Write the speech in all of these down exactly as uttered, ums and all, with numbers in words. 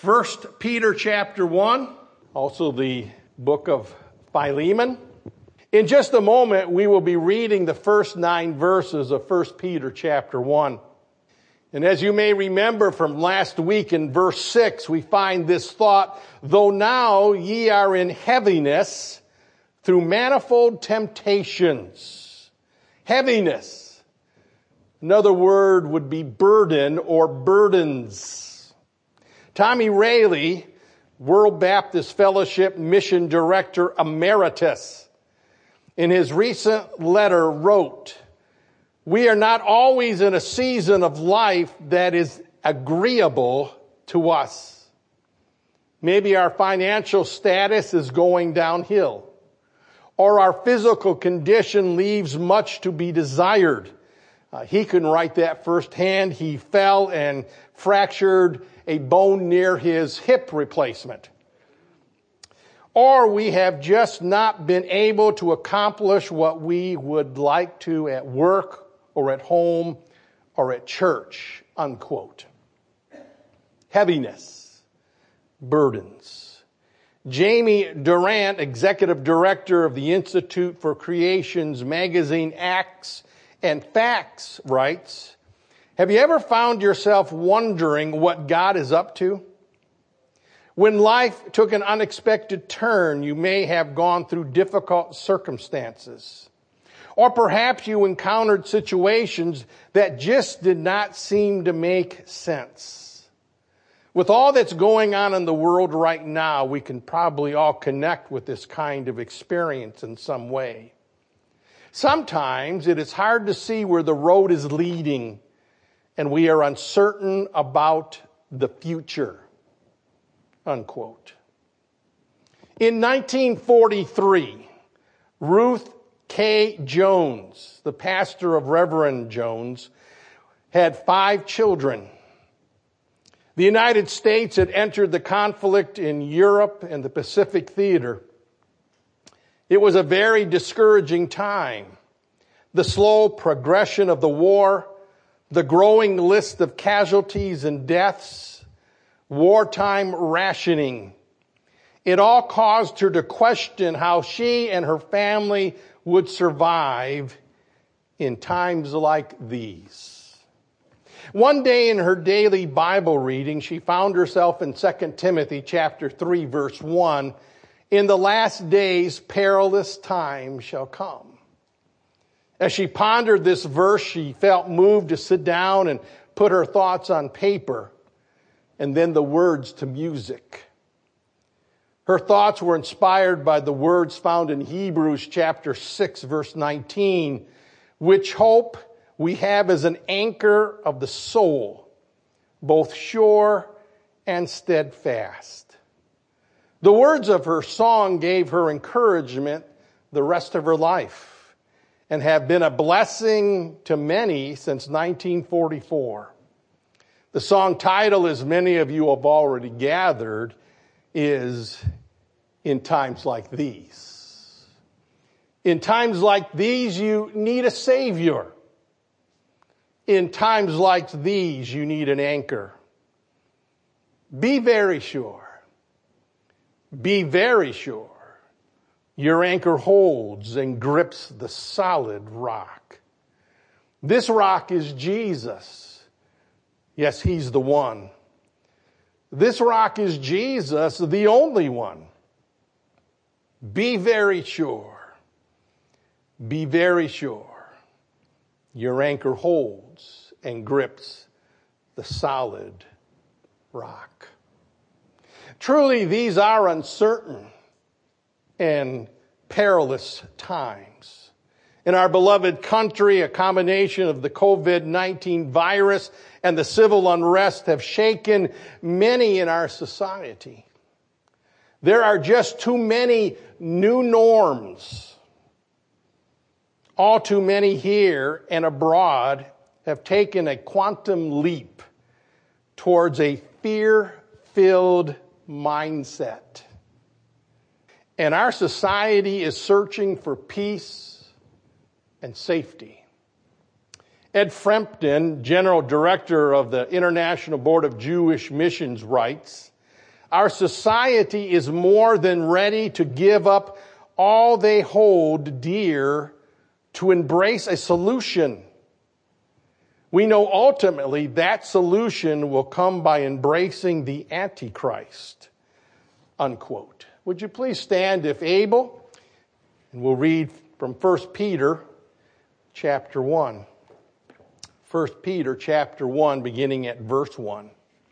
First Peter chapter one, also the book of Philemon. In just a moment, we will be reading the first nine verses of First Peter chapter one. And as you may remember from last week in verse six, we find this thought, though now ye are in heaviness through manifold temptations. Heaviness. Another word would be burden or burdens. Tommy Rayleigh, World Baptist Fellowship Mission Director Emeritus, in his recent letter wrote, "We are not always in a season of life that is agreeable to us. Maybe our financial status is going downhill, or our physical condition leaves much to be desired." Uh, he can write that firsthand. He fell and fractured a bone near his hip replacement. Or we have just not been able to accomplish what we would like to at work or at home or at church, unquote. Heaviness, burdens. Jamie Durant, executive director of the Institute for Creation's magazine Acts and Facts, writes, "Have you ever found yourself wondering what God is up to? When life took an unexpected turn, you may have gone through difficult circumstances. Or perhaps you encountered situations that just did not seem to make sense. With all that's going on in the world right now, we can probably all connect with this kind of experience in some way. Sometimes it is hard to see where the road is leading, and we are uncertain about the future." Unquote. In nineteen forty-three, Ruth K. Jones, the pastor of Reverend Jones, had five children. The United States had entered the conflict in Europe and the Pacific theater. It was a very discouraging time. The slow progression of the war, the growing list of casualties and deaths, wartime rationing. It all caused her to question how she and her family would survive in times like these. One day in her daily Bible reading, she found herself in Second Timothy chapter three, verse one, "In the last days, perilous times shall come." As she pondered this verse, she felt moved to sit down and put her thoughts on paper, and then the words to music. Her thoughts were inspired by the words found in Hebrews chapter six, verse nineteen, "Which hope we have as an anchor of the soul, both sure and steadfast." The words of her song gave her encouragement the rest of her life and have been a blessing to many since nineteen forty-four. The song title, as many of you have already gathered, is "In Times Like These." In times like these, you need a Savior. In times like these, you need an anchor. Be very sure. Be very sure your anchor holds and grips the solid rock. This rock is Jesus. Yes, he's the one. This rock is Jesus, the only one. Be very sure. Be very sure your anchor holds and grips the solid rock. Truly, these are uncertain and perilous times. In our beloved country, a combination of the covid nineteen virus and the civil unrest have shaken many in our society. There are just too many new norms. All too many here and abroad have taken a quantum leap towards a fear-filled mindset. And our society is searching for peace and safety. Ed Frempton, General Director of the International Board of Jewish Missions, writes, Our society is more than ready to give up all they hold dear to embrace a solution. We know ultimately that solution will come by embracing the Antichrist. Unquote. Would you please stand if able? And we'll read from First Peter chapter one. First Peter chapter one, beginning at verse one.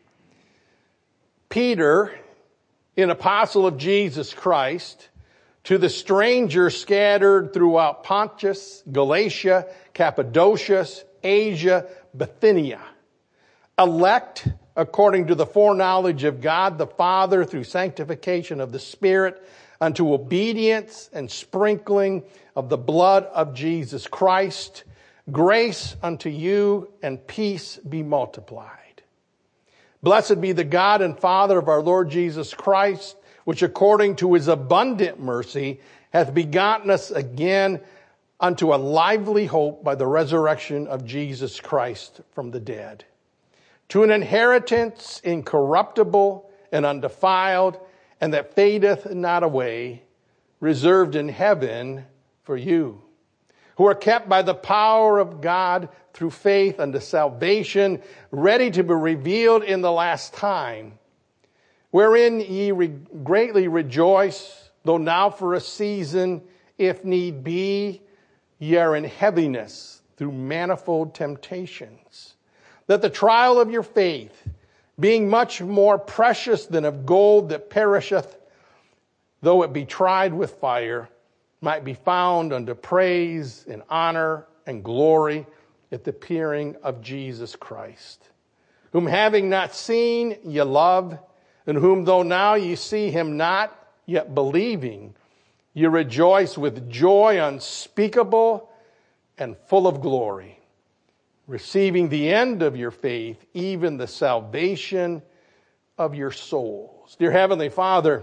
Peter, an apostle of Jesus Christ, to the strangers scattered throughout Pontus, Galatia, Cappadocia, Asia, Bithynia, elect according to the foreknowledge of God the Father through sanctification of the Spirit unto obedience and sprinkling of the blood of Jesus Christ, grace unto you and peace be multiplied. Blessed be the God and Father of our Lord Jesus Christ, which according to his abundant mercy hath begotten us again unto a lively hope by the resurrection of Jesus Christ from the dead, to an inheritance incorruptible and undefiled, and that fadeth not away, reserved in heaven for you, who are kept by the power of God through faith unto salvation, ready to be revealed in the last time, wherein ye re- greatly rejoice, though now for a season, if need be, ye are in heaviness through manifold temptations, that the trial of your faith, being much more precious than of gold that perisheth, though it be tried with fire, might be found unto praise and honor and glory at the appearing of Jesus Christ, whom having not seen ye love, and whom though now ye see him not, yet believing, ye rejoice with joy unspeakable and full of glory, receiving the end of your faith, even the salvation of your souls. Dear Heavenly Father,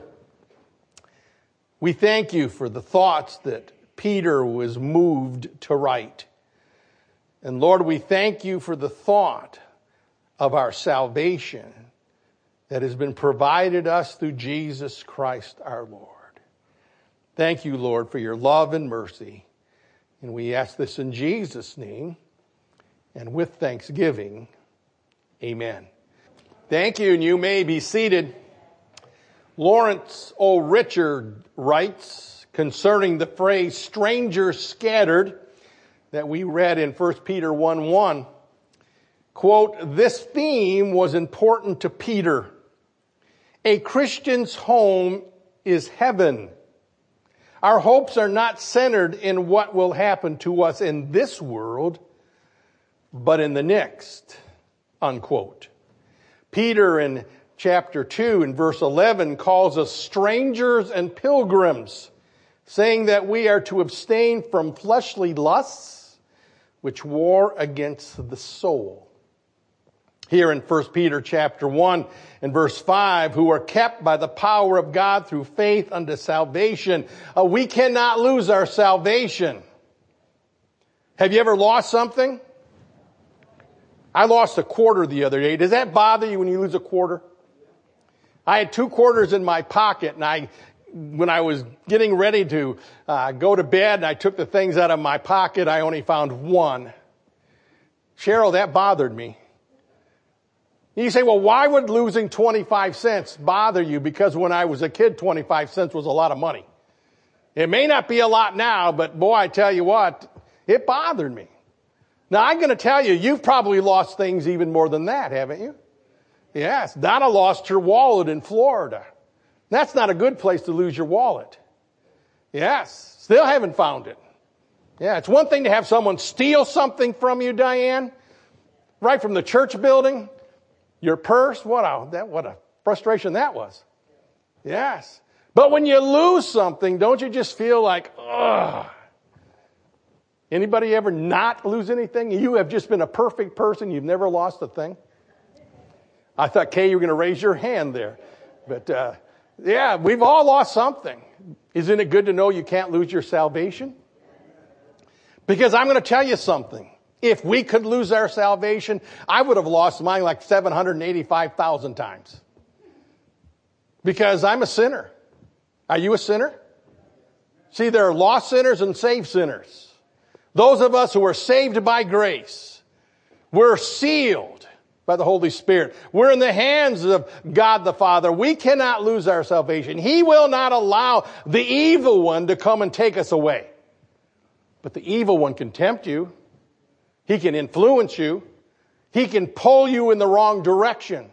we thank you for the thoughts that Peter was moved to write. And Lord, we thank you for the thought of our salvation that has been provided us through Jesus Christ our Lord. Thank you, Lord, for your love and mercy. And we ask this in Jesus' name and with thanksgiving. Amen. Thank you, and you may be seated. Lawrence O. Richard writes concerning the phrase strangers scattered that we read in First Peter one one, quote, this theme was important to Peter. A Christian's home is heaven. Our hopes are not centered in what will happen to us in this world, but in the next, unquote. Peter in chapter two and verse eleven calls us strangers and pilgrims, saying that we are to abstain from fleshly lusts, which war against the soul. Here in First Peter chapter one and verse five, who are kept by the power of God through faith unto salvation. Uh, we cannot lose our salvation. Have you ever lost something? I lost a quarter the other day. Does that bother you when you lose a quarter? I had two quarters in my pocket, and I, when I was getting ready to uh, go to bed, and I took the things out of my pocket, I only found one. Cheryl, that bothered me. You say, well, why would losing twenty-five cents bother you? Because when I was a kid, twenty-five cents was a lot of money. It may not be a lot now, but boy, I tell you what, it bothered me. Now, I'm going to tell you, you've probably lost things even more than that, haven't you? Yes. Donna lost her wallet in Florida. That's not a good place to lose your wallet. Yes. Still haven't found it. Yeah, it's one thing to have someone steal something from you, Diane, right from the church building. Your purse, what a, that, what a frustration that was. Yes. But when you lose something, don't you just feel like, ugh. Anybody ever not lose anything? You have just been a perfect person. You've never lost a thing. I thought, Kay, you were going to raise your hand there. But, uh, yeah, we've all lost something. Isn't it good to know you can't lose your salvation? Because I'm going to tell you something. If we could lose our salvation, I would have lost mine like seven hundred eighty-five thousand times. Because I'm a sinner. Are you a sinner? See, there are lost sinners and saved sinners. Those of us who are saved by grace, we're sealed by the Holy Spirit. We're in the hands of God the Father. We cannot lose our salvation. He will not allow the evil one to come and take us away. But the evil one can tempt you. He can influence you. He can pull you in the wrong direction.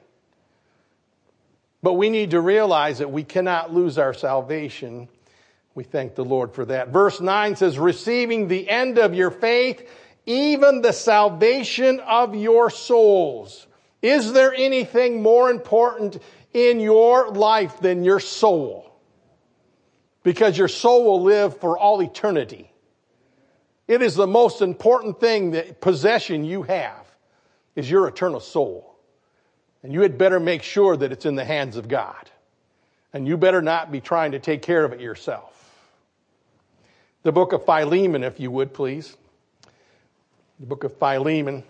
But we need to realize that we cannot lose our salvation. We thank the Lord for that. Verse nine says, receiving the end of your faith, even the salvation of your souls. Is there anything more important in your life than your soul? Because your soul will live for all eternity. It is the most important thing, that possession you have, is your eternal soul. And you had better make sure that it's in the hands of God. And you better not be trying to take care of it yourself. The book of Philemon, if you would, please. The book of Philemon,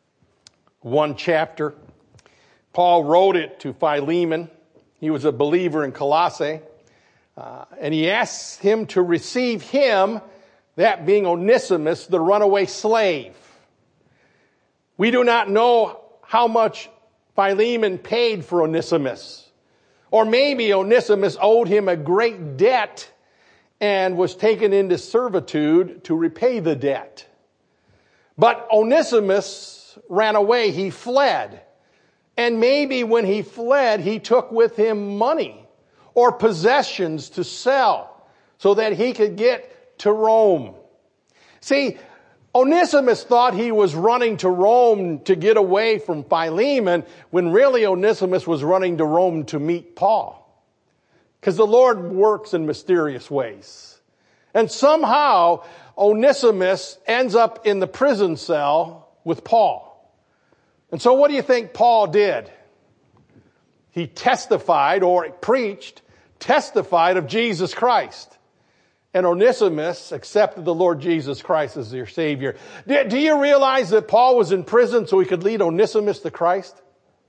one chapter. Paul wrote it to Philemon. He was a believer in Colossae. Uh, and he asks him to receive him, that being Onesimus, the runaway slave. We do not know how much Philemon paid for Onesimus. Or maybe Onesimus owed him a great debt and was taken into servitude to repay the debt. But Onesimus ran away. He fled. And maybe when he fled, he took with him money or possessions to sell so that he could get to Rome. See, Onesimus thought he was running to Rome to get away from Philemon, when really Onesimus was running to Rome to meet Paul. Because the Lord works in mysterious ways. And somehow Onesimus ends up in the prison cell with Paul. And so what do you think Paul did? He testified, or preached, testified of Jesus Christ. And Onesimus accepted the Lord Jesus Christ as their Savior. Do you realize that Paul was in prison so he could lead Onesimus to Christ?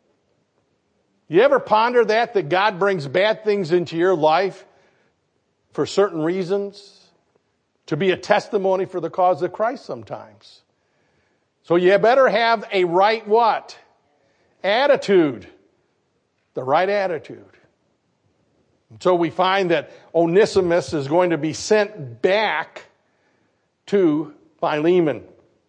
You ever ponder that, that God brings bad things into your life for certain reasons? To be a testimony for the cause of Christ sometimes. So you better have a right what? Attitude. The right attitude. So we find that Onesimus is going to be sent back to Philemon.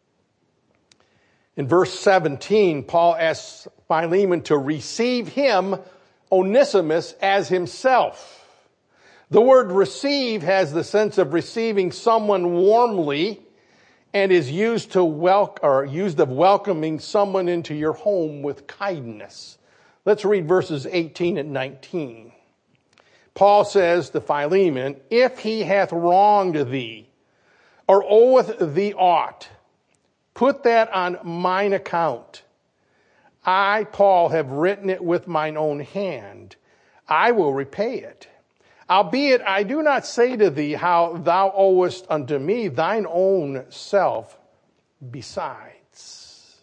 In verse seventeen, Paul asks Philemon to receive him, Onesimus, as himself. The word receive has the sense of receiving someone warmly and is used to wel- or used of welcoming someone into your home with kindness. Let's read verses eighteen and nineteen. Paul says to Philemon, if he hath wronged thee, or oweth thee aught, put that on mine account. I, Paul, have written it with mine own hand. I will repay it. Albeit I do not say to thee how thou owest unto me thine own self besides.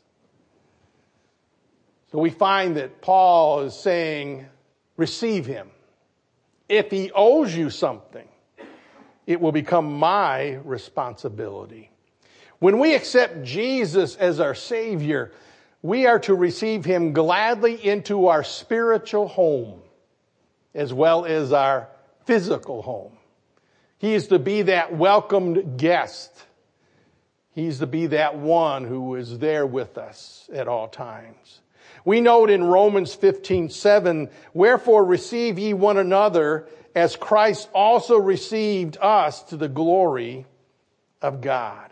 So we find that Paul is saying, receive him. If he owes you something, it will become my responsibility. When we accept Jesus as our Savior, we are to receive him gladly into our spiritual home, as well as our physical home. He is to be that welcomed guest. He's to be that one who is there with us at all times. We note in Romans fifteen seven, wherefore receive ye one another as Christ also received us to the glory of God.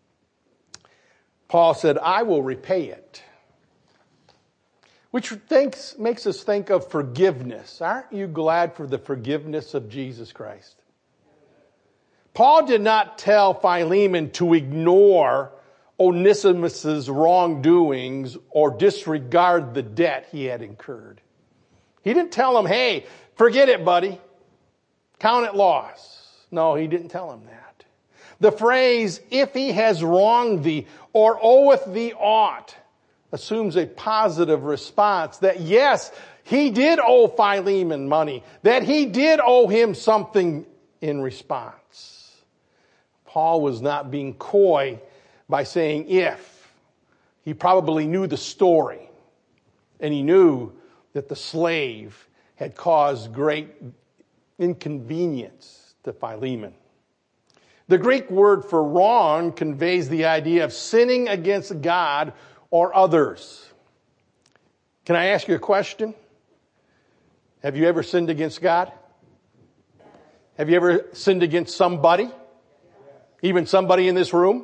Paul said, I will repay it. Which thinks, makes us think of forgiveness. Aren't you glad for the forgiveness of Jesus Christ? Paul did not tell Philemon to ignore Onesimus' wrongdoings or disregard the debt he had incurred. He didn't tell him, hey, forget it, buddy. Count it loss. No, he didn't tell him that. The phrase, if he has wronged thee or oweth thee aught, assumes a positive response that yes, he did owe Philemon money, that he did owe him something in response. Paul was not being coy by saying if. He probably knew the story, and he knew that the slave had caused great inconvenience to Philemon. The Greek word for wrong conveys the idea of sinning against God or others. Can I ask you a question? Have you ever sinned against God? Have you ever sinned against somebody? Even somebody in this room?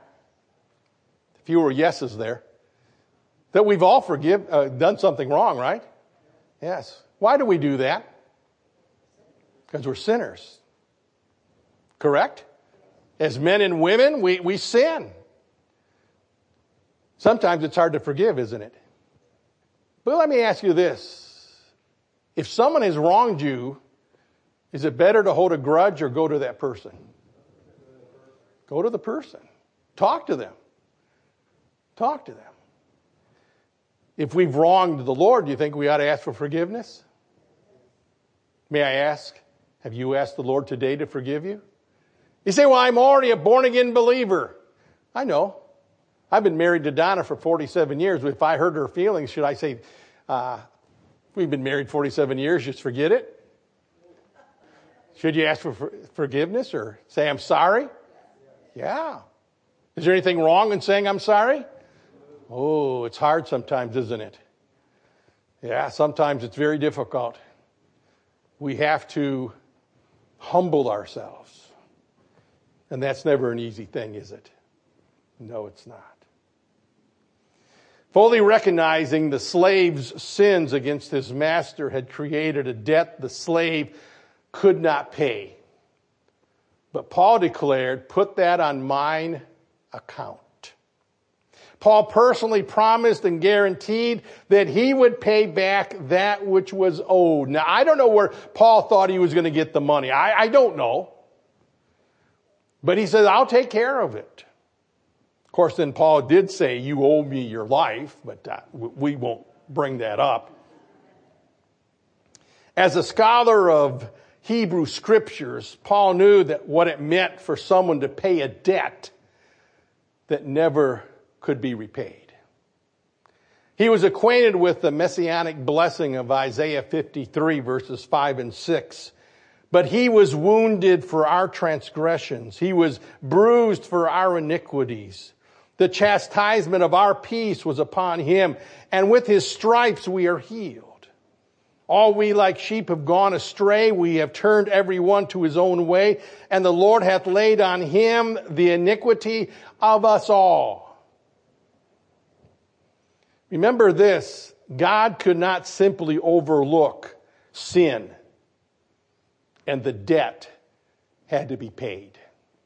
A few were yeses there. That we've all forgive, uh, done something wrong, right? Yes. Why do we do that? Because we're sinners. Correct? As men and women, we, we sin. Sometimes it's hard to forgive, isn't it? But let me ask you this. If someone has wronged you, is it better to hold a grudge or go to that person? Go to the person. Talk to them. Talk to them. If we've wronged the Lord, do you think we ought to ask for forgiveness? May I ask, have you asked the Lord today to forgive you? You say, well, I'm already a born-again believer. I know. I've been married to Donna for forty-seven years. If I hurt her feelings, should I say, uh, we've been married forty-seven years, just forget it? Should you ask for for forgiveness or say, I'm sorry? Yeah. Is there anything wrong in saying I'm sorry? Oh, it's hard sometimes, isn't it? Yeah, sometimes it's very difficult. We have to humble ourselves. And that's never an easy thing, is it? No, it's not. Fully recognizing the slave's sins against his master had created a debt the slave could not pay. But Paul declared, put that on mine account. Paul personally promised and guaranteed that he would pay back that which was owed. Now, I don't know where Paul thought he was going to get the money. I, I don't know. But he says, I'll take care of it. Of course, then Paul did say, you owe me your life, but uh, we won't bring that up. As a scholar of Hebrew scriptures, Paul knew that what it meant for someone to pay a debt that never could be repaid. He was acquainted with the messianic blessing of Isaiah fifty-three, verses five and six. But he was wounded for our transgressions. He was bruised for our iniquities. The chastisement of our peace was upon him, and with his stripes we are healed. All we like sheep have gone astray. We have turned every one to his own way, and the Lord hath laid on him the iniquity of us all. Remember this, God could not simply overlook sin, and the debt had to be paid.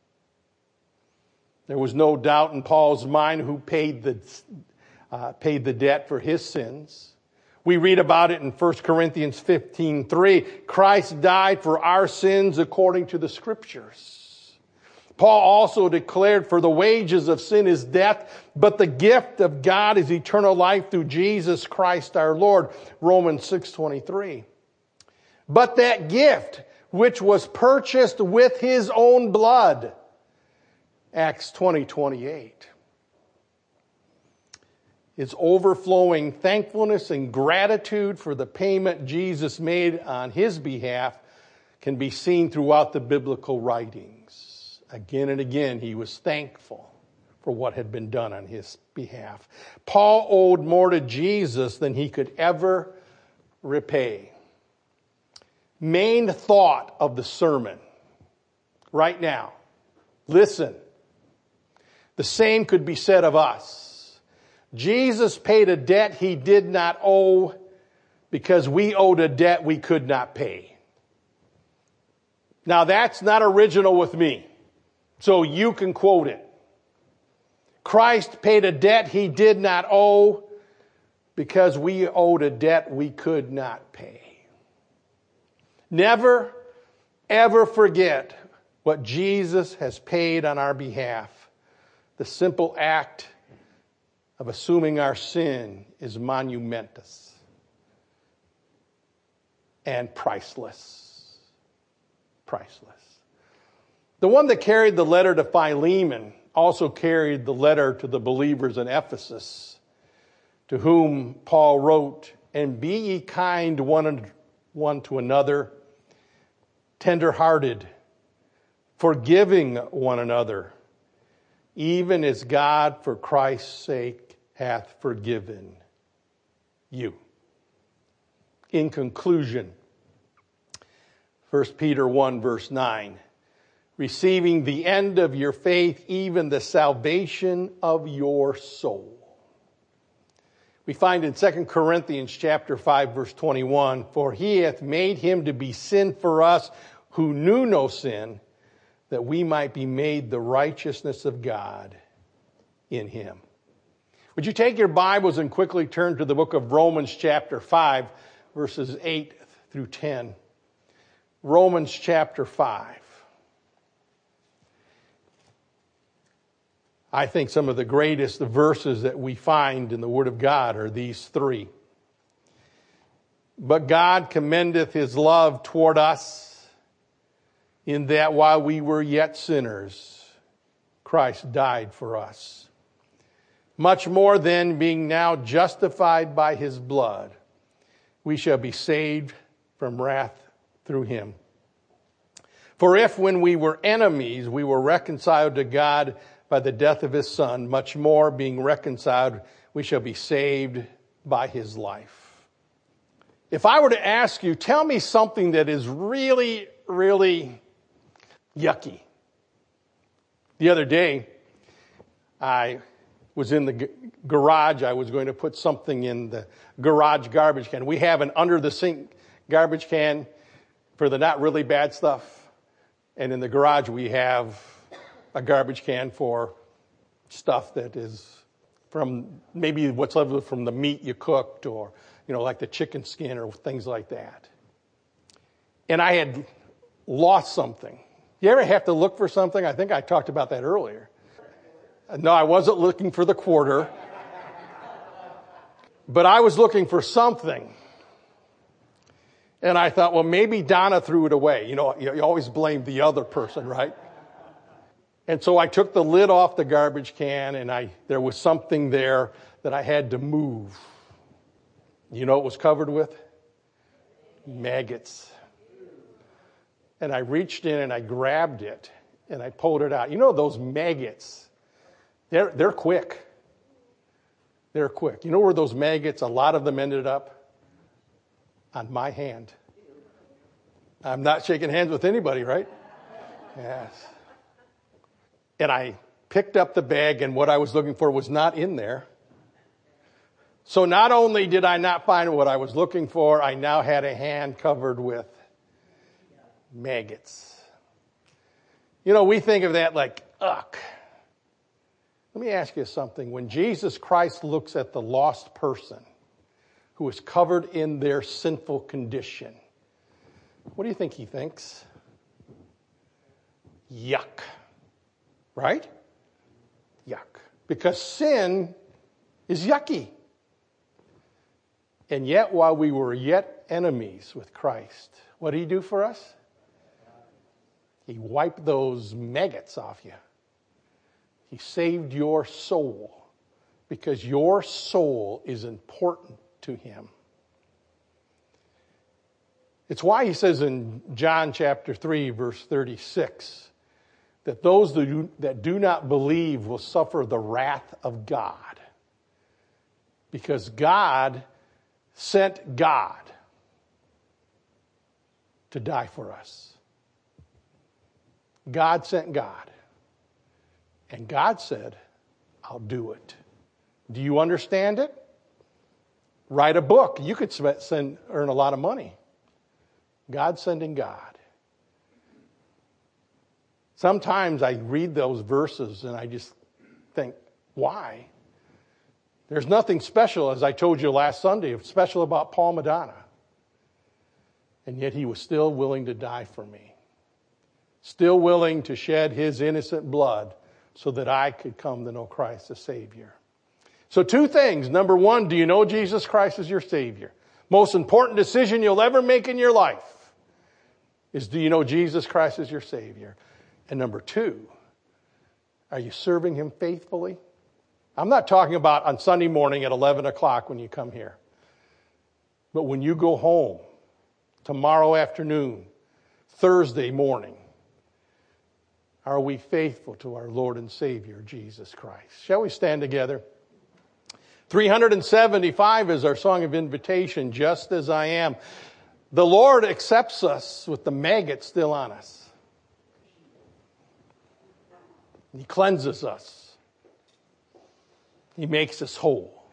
There was no doubt in Paul's mind who paid the, uh, paid the debt for his sins. We read about it in First Corinthians fifteen three. Christ died for our sins according to the Scriptures. Paul also declared, for the wages of sin is death, but the gift of God is eternal life through Jesus Christ our Lord. Romans six twenty-three. But that gift, which was purchased with his own blood. Acts twenty twenty-eight. His overflowing thankfulness and gratitude for the payment Jesus made on his behalf can be seen throughout the biblical writings. Again and again, he was thankful for what had been done on his behalf. Paul owed more to Jesus than he could ever repay. Main thought of the sermon right now. Listen. The same could be said of us. Jesus paid a debt he did not owe because we owed a debt we could not pay. Now that's not original with me, so you can quote it. Christ paid a debt he did not owe because we owed a debt we could not pay. Never, ever forget what Jesus has paid on our behalf. The simple act of assuming our sin is monumentous. and priceless. Priceless. The one that carried the letter to Philemon also carried the letter to the believers in Ephesus, to whom Paul wrote, "And be ye kind one, one to another, tender-hearted, forgiving one another, even as God for Christ's sake hath forgiven you." In conclusion, First Peter one, verse nine, receiving the end of your faith, even the salvation of your soul. We find in Second Corinthians chapter five, verse twenty-one, for he hath made him to be sin for us who knew no sin, that we might be made the righteousness of God in him. Would you take your Bibles and quickly turn to the book of Romans chapter five, verses eight through ten. Romans chapter five. I think some of the greatest verses that we find in the Word of God are these three. But God commendeth his love toward us, in that while we were yet sinners, Christ died for us. Much more then, being now justified by his blood, we shall be saved from wrath through him. For if when we were enemies, we were reconciled to God by the death of his Son, much more being reconciled, we shall be saved by his life. If I were to ask you, tell me something that is really, really yucky. The other day, I was in the g- garage. I was going to put something in the garage garbage can. We have an under the sink garbage can for the not really bad stuff. And in the garage, we have a garbage can for stuff that is from maybe what's left from the meat you cooked, or, you know, like the chicken skin or things like that. And I had lost something. You ever have to look for something? I think I talked about that earlier. No, I wasn't looking for the quarter, but I was looking for something. And I thought, well, maybe Donna threw it away. You know, you always blame the other person, right? And so I took the lid off the garbage can, and I there was something there that I had to move. You know what it was covered with? Maggots. And I reached in and I grabbed it and I pulled it out. You know those maggots, they're, they're quick. They're quick. You know where those maggots, a lot of them ended up? On my hand. I'm not shaking hands with anybody, right? Yes. And I picked up the bag, and what I was looking for was not in there. So not only did I not find what I was looking for, I now had a hand covered with maggots. You know, we think of that like, ugh. Let me ask you something. When Jesus Christ looks at the lost person who is covered in their sinful condition, what do you think he thinks? Yuck. Right? Yuck. Because sin is yucky. And yet, while we were yet enemies with Christ, what did he do for us? He wiped those maggots off you. He saved your soul because your soul is important to him. It's why he says in John chapter three, verse thirty-six, that those that do, that do not believe will suffer the wrath of God. Because God sent God to die for us. God sent God. And God said, I'll do it. Do you understand it? Write a book. You could send, earn a lot of money. God sending God. Sometimes I read those verses and I just think, why? There's nothing special, as I told you last Sunday, special about Paul Madonna. And yet he was still willing to die for me. Still willing to shed his innocent blood so that I could come to know Christ as Savior. So two things. Number one, do you know Jesus Christ as your Savior? most important decision you'll ever make in your life is, do you know Jesus Christ as your Savior? And number two, are you serving Him faithfully? I'm not talking about on Sunday morning at eleven o'clock when you come here. But when you go home, tomorrow afternoon, Thursday morning, are we faithful to our Lord and Savior, Jesus Christ? Shall we stand together? three seventy-five is our song of invitation, Just As I Am. The Lord accepts us with the maggot still on us. He cleanses us. He makes us whole.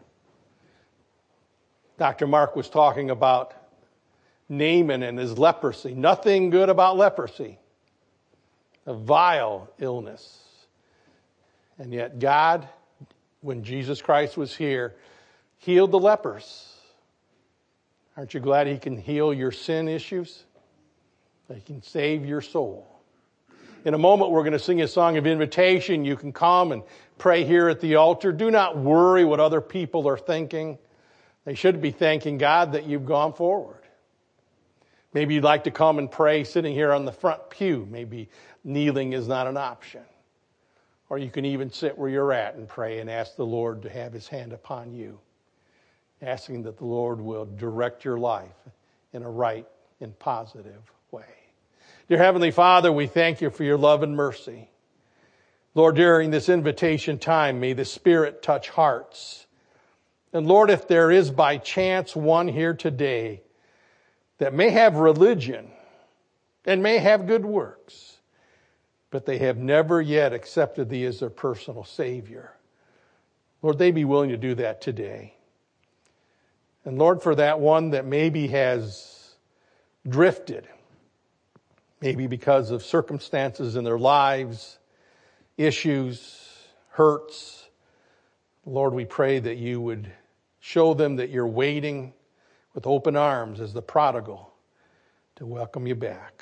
Doctor Mark was talking about Naaman and his leprosy. Nothing good about leprosy. A vile illness. And yet God, when Jesus Christ was here, healed the lepers. Aren't you glad He can heal your sin issues? That He can save your soul. In a moment, we're going to sing a song of invitation. You can come and pray here at the altar. Do not worry what other people are thinking. They should be thanking God that you've gone forward. Maybe you'd like to come and pray sitting here on the front pew. Maybe kneeling is not an option. Or you can even sit where you're at and pray and ask the Lord to have His hand upon you, asking that the Lord will direct your life in a right and positive way. Dear Heavenly Father, we thank You for Your love and mercy. Lord, during this invitation time, may the Spirit touch hearts. And Lord, if there is by chance one here today that may have religion and may have good works, but they have never yet accepted Thee as their personal Savior, Lord, they be willing to do that today. And Lord, for that one that maybe has drifted, maybe because of circumstances in their lives, issues, hurts, Lord, we pray that You would show them that You're waiting with open arms as the prodigal to welcome you back.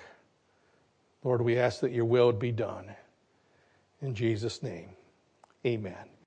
Lord, we ask that Your will be done. In Jesus' name, amen.